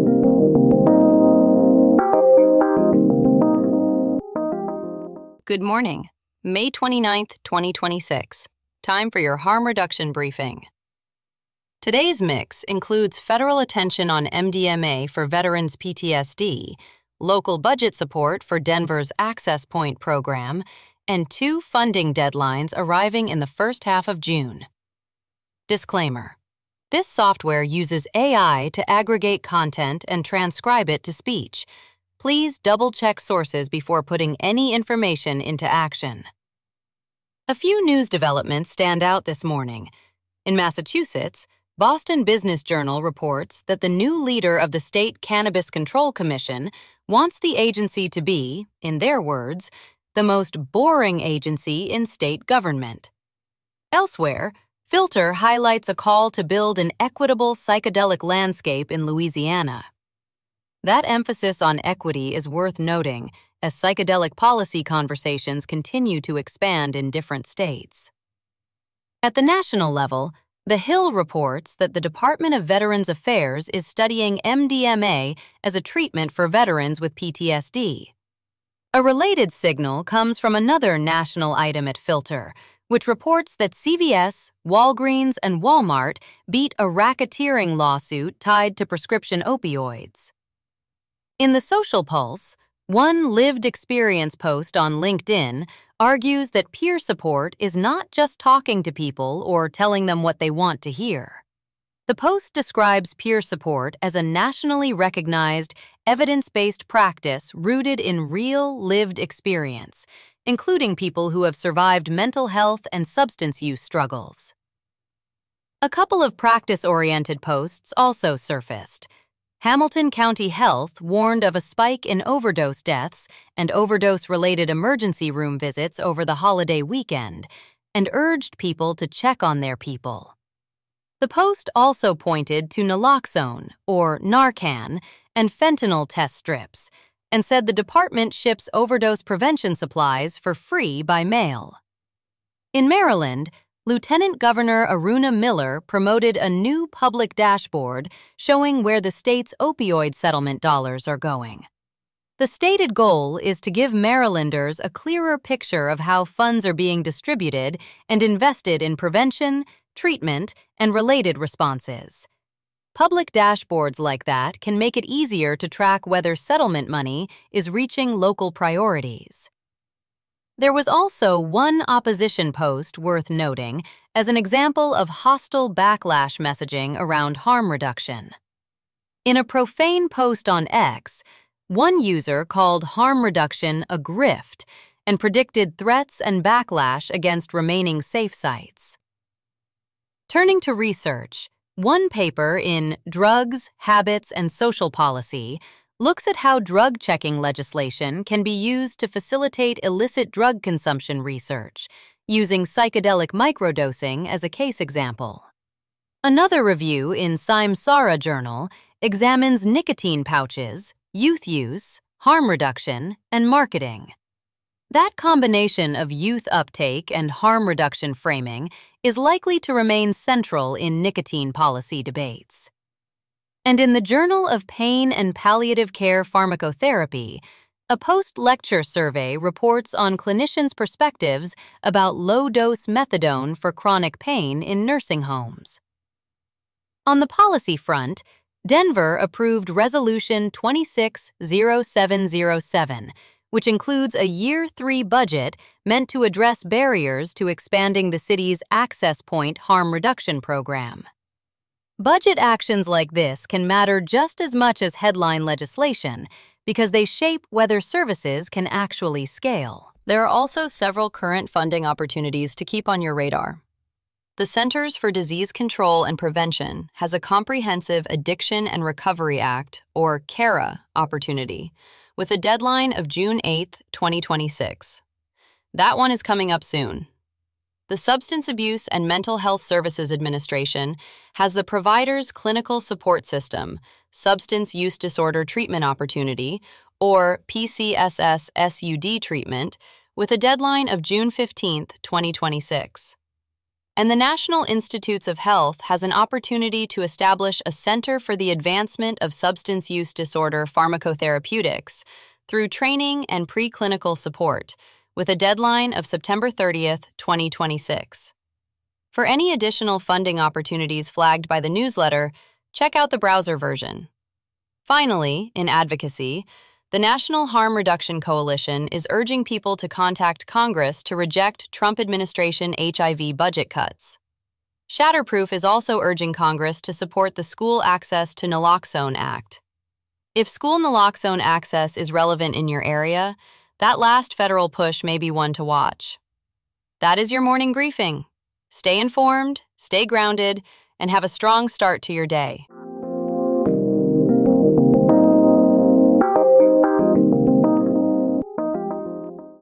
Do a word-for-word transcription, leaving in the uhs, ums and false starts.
Good morning, May twenty-ninth, twenty twenty-six. Time for your harm reduction briefing. Today's mix includes federal attention on M D M A for veterans' P T S D, local budget support for Denver's Access Point program, and two funding deadlines arriving in the first half of June. Disclaimer: this software uses A I to aggregate content and transcribe it to speech. Please double-check sources before putting any information into action. A few news developments stand out this morning. In Massachusetts, Boston Business Journal reports that the new leader of the State Cannabis Control Commission wants the agency to be, in their words, the most boring agency in state government. Elsewhere, Filter highlights a call to build an equitable psychedelic landscape in Louisiana. That emphasis on equity is worth noting as psychedelic policy conversations continue to expand in different states. At the national level, The Hill reports that the Department of Veterans Affairs is studying M D M A as a treatment for veterans with P T S D. A related signal comes from another national item at Filter, which reports that C V S, Walgreens, and Walmart beat a racketeering lawsuit tied to prescription opioids. In the Social Pulse, one lived experience post on LinkedIn argues that peer support is not just talking to people or telling them what they want to hear. The post describes peer support as a nationally recognized, evidence-based practice rooted in real, lived experience, including people who have survived mental health and substance use struggles. A couple of practice-oriented posts also surfaced. Hamilton County Health warned of a spike in overdose deaths and overdose-related emergency room visits over the holiday weekend and urged people to check on their people. The post also pointed to naloxone, or Narcan, and fentanyl test strips, and said the department ships overdose prevention supplies for free by mail. In Maryland, Lieutenant Governor Aruna Miller promoted a new public dashboard showing where the state's opioid settlement dollars are going. The stated goal is to give Marylanders a clearer picture of how funds are being distributed and invested in prevention, treatment, and related responses. Public dashboards like that can make it easier to track whether settlement money is reaching local priorities. There was also one opposition post worth noting as an example of hostile backlash messaging around harm reduction. In a profane post on X, one user called harm reduction a grift and predicted threats and backlash against remaining safe sites. Turning to research, one paper in Drugs, Habits, and Social Policy looks at how drug-checking legislation can be used to facilitate illicit drug consumption research, using psychedelic microdosing as a case example. Another review in Samsara Journal examines nicotine pouches, youth use, harm reduction, and marketing. That combination of youth uptake and harm reduction framing is likely to remain central in nicotine policy debates. And in the Journal of Pain and Palliative Care Pharmacotherapy, a post-lecture survey reports on clinicians' perspectives about low-dose methadone for chronic pain in nursing homes. On the policy front, Denver approved Resolution twenty-six oh seven oh seven, which includes a Year three budget meant to address barriers to expanding the city's Access Point harm reduction program. Budget actions like this can matter just as much as headline legislation because they shape whether services can actually scale. There are also several current funding opportunities to keep on your radar. The Centers for Disease Control and Prevention has a comprehensive Addiction and Recovery Act, or CARA, opportunity, with a deadline of June eighth, twenty twenty-six. That one is coming up soon. The Substance Abuse and Mental Health Services Administration has the Providers Clinical Support System, Substance Use Disorder Treatment Opportunity, or P C S S S U D treatment, with a deadline of June fifteenth, twenty twenty-six. And the National Institutes of Health has an opportunity to establish a Center for the Advancement of Substance Use Disorder Pharmacotherapeutics through training and preclinical support, with a deadline of September thirtieth, twenty twenty-six. For any additional funding opportunities flagged by the newsletter, check out the browser version. Finally, in advocacy, the National Harm Reduction Coalition is urging people to contact Congress to reject Trump administration H I V budget cuts. Shatterproof is also urging Congress to support the School Access to Naloxone Act. If school naloxone access is relevant in your area, that last federal push may be one to watch. That is your morning briefing. Stay informed, stay grounded, and have a strong start to your day.